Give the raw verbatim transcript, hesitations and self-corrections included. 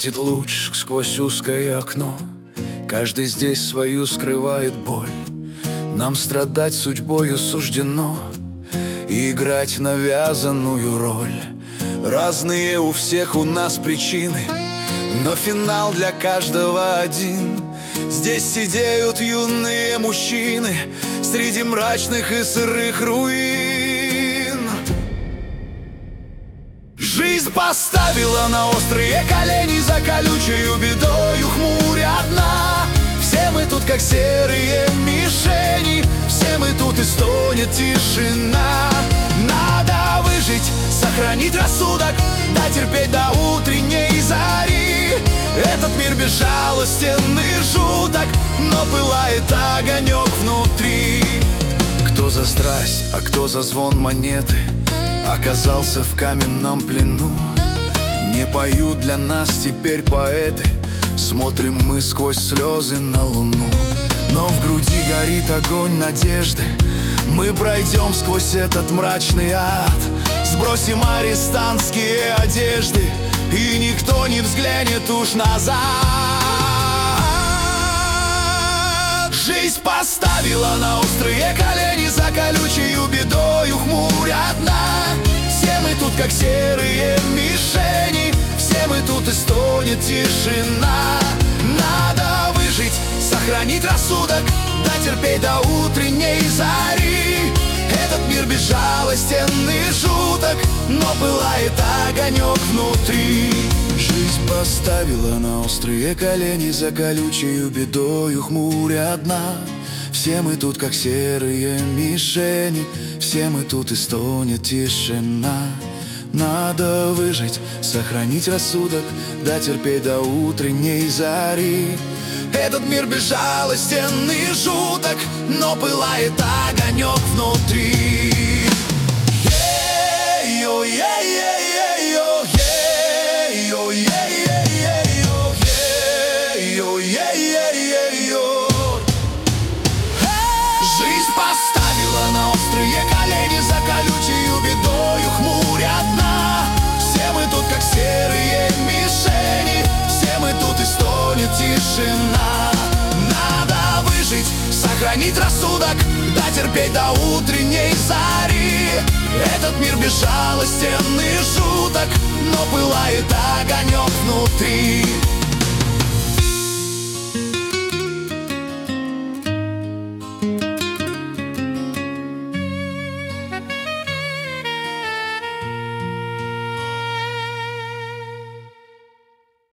Светит луч сквозь узкое окно, каждый здесь свою скрывает боль. Нам страдать судьбою суждено и играть навязанную роль. Разные у всех у нас причины, но финал для каждого один. Здесь сидеют юные мужчины среди мрачных и сырых руин. Жизнь поставила на острые колени, за колючую бедою хмуря дна. Все мы тут как серые мишени, все мы тут и стонет тишина. Надо выжить, сохранить рассудок, да терпеть до утренней зари. Этот мир безжалостен и жуток, но пылает огонек внутри. Кто за страсть, а кто за звон монеты оказался в каменном плену. Не поют для нас теперь поэты, смотрим мы сквозь слезы на луну. Но в груди горит огонь надежды, мы пройдем сквозь этот мрачный ад. Сбросим арестантские одежды, и никто не взглянет уж назад. Жизнь поставила на острые колени, за колючую бедою хмуря дна. Все мы тут как серые мишени, все мы тут и стонет тишина. Надо выжить, сохранить рассудок, да терпеть до утренней зари. Этот мир безжалостен и жуток, но пылает огонек внутри. Жизнь поставила на острые колени, за колючую бедою хмуря дна. Все мы тут как серые мишени, все мы тут и стонет тишина. Надо выжить, сохранить рассудок, да терпеть до утренней зари. Этот мир безжалостен и жуток, но пылает огонек внутри. Жизнь поставила на острые колени, за колючую бедою хмуря дна. Все мы тут как серые мишени, все мы тут и стонет тишина. Надо выжить, сохранить рассудок, да терпеть до утренней зари. Этот мир безжалостен и жуток, но пылает огонек внутри.